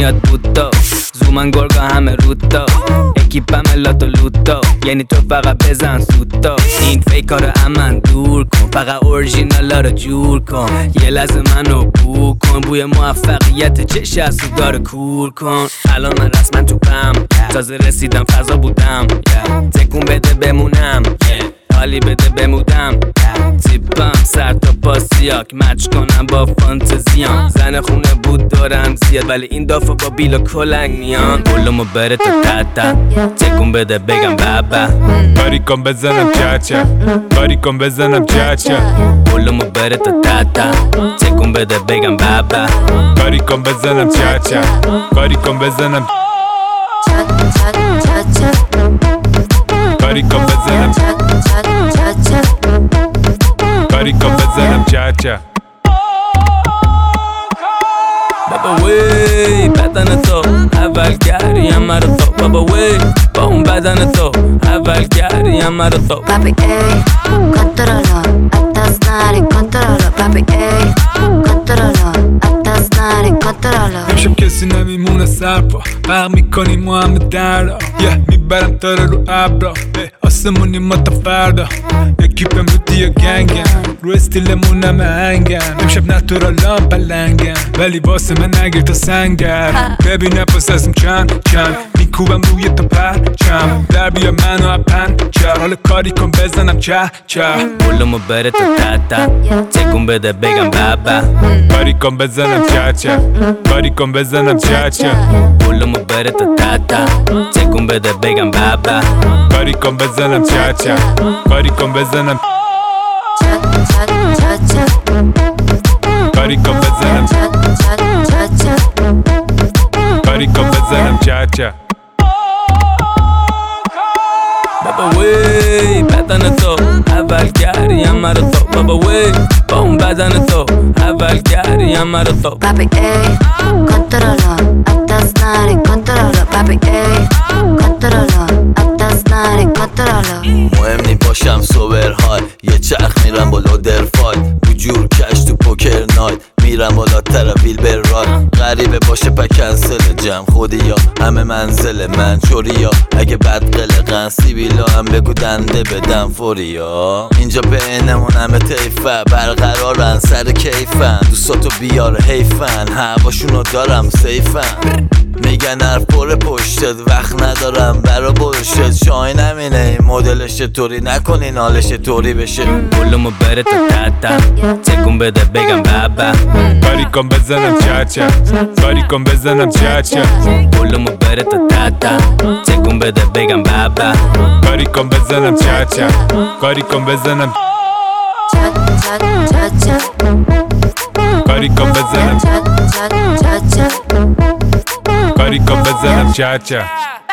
میاد بوتا زومن گرگا همه روتا اکیپم لاتو لوتا یعنی تو فقط بزن سوتا این فیکارو امن دور کن فقط اورژینالا رو جور کن یه لحظه منو بو کن بوی موفقیت چش از تو داره کور کن الان من رسما توپم تازه رسیدم فضا بودم تکون بده بمونم حالی بده بمودم تیپم سر تا پا سیاک مچ کنم با فانتزیام زن خونه بود دارم زیاد ولی این دافا با بیل و کلنگ میان بلومو بره تا تتا تکون بده بگم بابا باری کن بزنم چاچا باری کن بزنم چاچا بلومو بره تا تتا تکون بده بگم بابا باری کن بزنم چاچا باری کن بزنم باری کن بزنم باری کن بزنم چاچا بابا وی بدن تو اول کردیم مرا تو بابا وی با اون بدن تو اول کردیم مرا تو Papi ey, controlo, estás nari, controlo Papi ey, controlo, estás nari, controlo امشب کسی نمیمونه سرپا غرق میکنیم ما همه دردا میبرم تاره رو ابرا آسمونی ما تا فردا اکیپم رو دیا گنگم رو استیلمون همه هنگم امشب نتورالام پلنگم ولی واسه من نگیر تا سنگم ببینه پاس ازم چند میکوبم روی تا پرچم در بیا منو اپن چه حال کاری کن بزنم چه بلومو بره تا تتا تکون بده بگم بابا باری کن بزنم چه باری کن بزنم چه بلومو بره تا تتا تکون بده بگم بابا باری کن بزنم چه باری کن بزنم باری کن بزنم باری کن بزنم چه بابا وی بدن تو اول کردیم مرا تو بابا وی با اون بدن تو اول کردیم مرا تو Papi ey, controlo, estás nari, controlo Papi ey, controlo, estás nari, controlo مهم نی باشم سوبر های یه چرخ میرم بالا درفای بجور کش تو پوکر نایت میرم بالا ترویل بر رای غریبه باشه پا کنسل جمع خودی یا همه منزل من چوری یا اگه بد قلقن سیبیلا هم بگو دنده بدم فوری یا اینجا بینمون همه تیفه برقرارن سر کیفن دوستاتو بیار حیفن هواشونو دارم سیفن میگن حرف پر پشتت وقت ندارم برا بلشت شاین همینه این مدلش طوری نکنین حالش طوری بشه بلومو بره تا تتا تکون بده بگم بابا باری کن بزنم چه باری کن بزنم چه بلومو بره تا تتا تکون بده بگم بابا باری کن بزنم چه باری کن بزنم باری کن بزنم باری کن بزنم چه